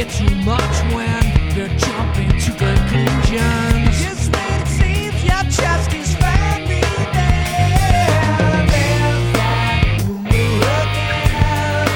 it too much when they're jumping to conclusions. Just when it seems your trust is finally there, there's that rumor again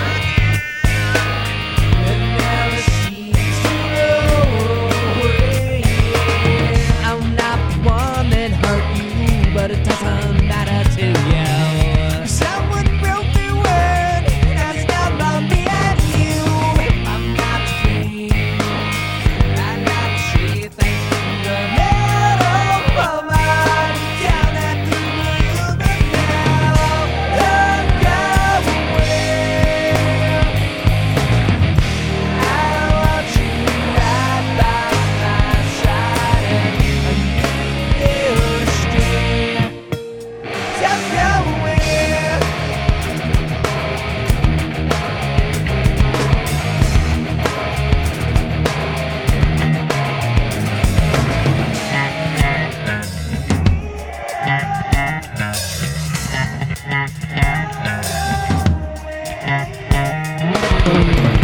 that never seems to go away. I'm not the one that hurt you, but it doesn't matter to you. Someone broke the word, and it's not about me and you. I'm not free. I'm not free. Thanks to the metal of my down at the river now. Don't go away. I want you right by my side, and you're straight. Don't go away. Thank you.